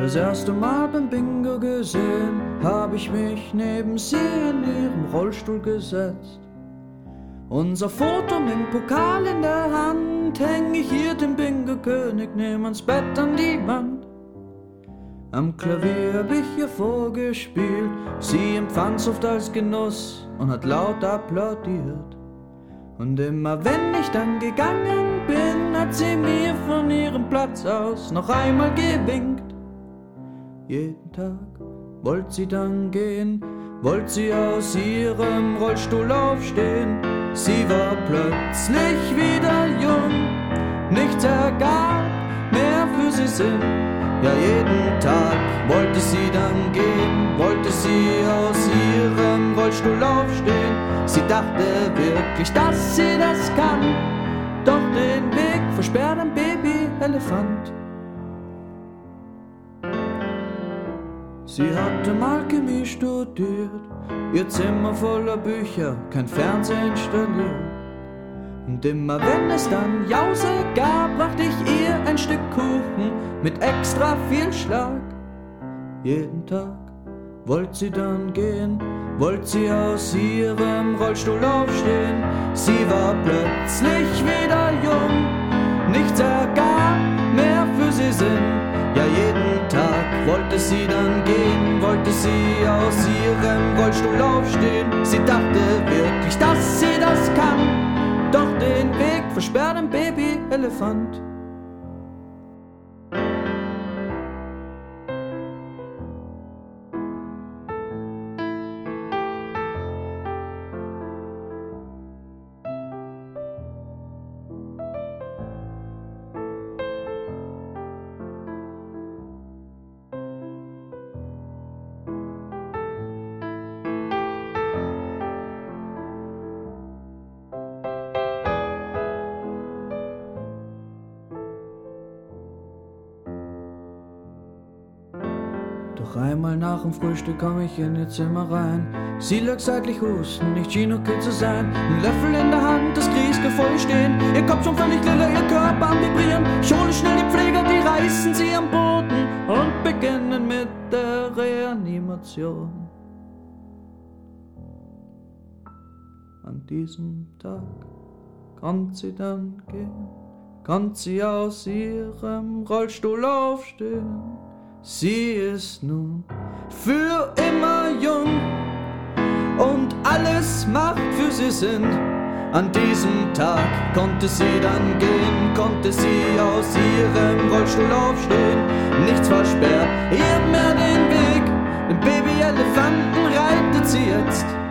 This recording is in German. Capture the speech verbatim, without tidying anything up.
Das erste Mal beim Bingo gesehen, hab ich mich neben sie in ihrem Rollstuhl gesetzt. Unser Foto mit dem Pokal in der Hand, häng ich hier den Bingo-König neben ans Bett an die Wand. Am Klavier hab ich ihr vorgespielt, sie empfand's oft als Genuss und hat laut applaudiert. Und immer wenn ich dann gegangen bin, hat sie mir von ihrem Platz aus noch einmal gewinkt. Jeden Tag wollt sie dann gehen, wollt sie aus ihrem Rollstuhl aufstehen. Sie war plötzlich wieder jung, nichts ergab mehr für sie Sinn. Ja, jeden Tag wollte sie dann gehen, wollte sie aus ihrem Rollstuhl aufstehen. Sie dachte wirklich, dass sie das kann, doch den Weg versperrt ein Baby-Elefant. Sie hatte mal Chemie studiert, ihr Zimmer voller Bücher, kein Fernseher installiert. Und immer wenn es dann Jause gab, brachte ich ihr ein Stück Kuchen mit extra viel Schlag. Jeden Tag wollte sie dann gehen, wollte sie aus ihrem Rollstuhl aufstehen. Sie war plötzlich wieder jung, nichts ergab mehr für sie Sinn. Ja, jeden Tag wollte sie dann gehen, wollte sie aus ihrem Rollstuhl aufstehen. Sie dachte wirklich, dass sie das kann, doch den Weg versperrt ein Baby-Elefant. Doch einmal nach dem Frühstück komm ich in ihr Zimmer rein. Sie lag seitlich husten, nicht schien okay zu sein. Ein Löffel in der Hand, das Grießke voll stehen. Ihr Kopf schon völlig lila, ihr Körper am Vibrieren. Ich hole schnell die Pfleger, die reißen sie am Boden und beginnen mit der Reanimation. An diesem Tag konnte sie dann gehen, konnte sie aus ihrem Rollstuhl aufstehen. Sie ist nun für immer jung und alles macht für sie Sinn. An diesem Tag konnte sie dann gehen, konnte sie aus ihrem Rollstuhl aufstehen. Nichts versperrt ihr mehr den Weg, den Baby-Elefanten reitet sie jetzt